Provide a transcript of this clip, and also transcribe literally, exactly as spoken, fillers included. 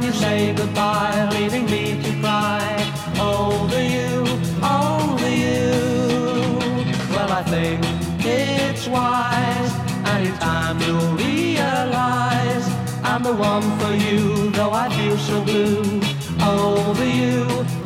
you say goodbye, leaving me to cry. Over you, over you. Well, I think it's wise, and in time you'll realize I'm the one for you, though I feel so blue. Over you,